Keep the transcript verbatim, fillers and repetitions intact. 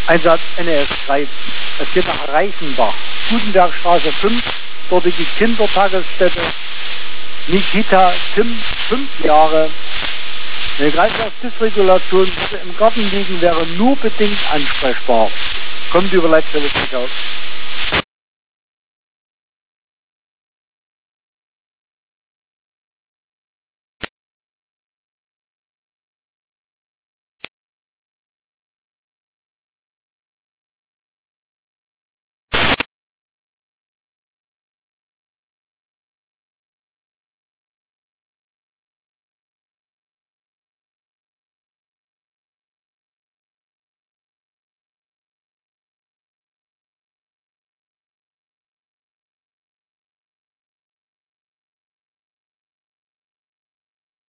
Einsatz N S drei. Es geht nach Reichenbach. Gutenbergstraße fünf, dortige Kindertagesstätte. Nikita Tim, fünf Jahre. Eine Kreislaufdysregulation würde im Garten liegen, wäre nur bedingt ansprechbar. Kommt über Leitstelle Zwickau.